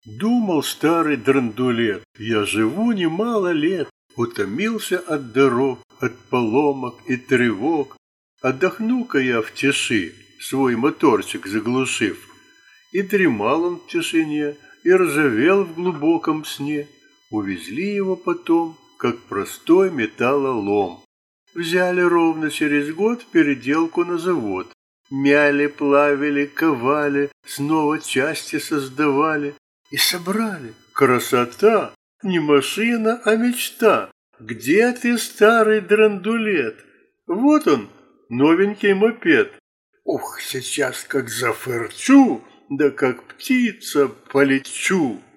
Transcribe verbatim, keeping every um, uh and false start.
Думал старый драндулет: я живу немало лет, утомился от дорог, от поломок и тревог. Отдохну-ка я в тиши, свой моторчик заглушив. И дремал он в тишине, и ржавел в глубоком сне. Увезли его потом, как простой металлолом. Взяли ровно через год в переделку на завод. Мяли, плавили, ковали, снова части создавали. И собрали. Красота! Не машина, а мечта. Где ты, старый драндулет? Вот он, новенький мопед. Ух, сейчас как зафырчу, да как птица полечу.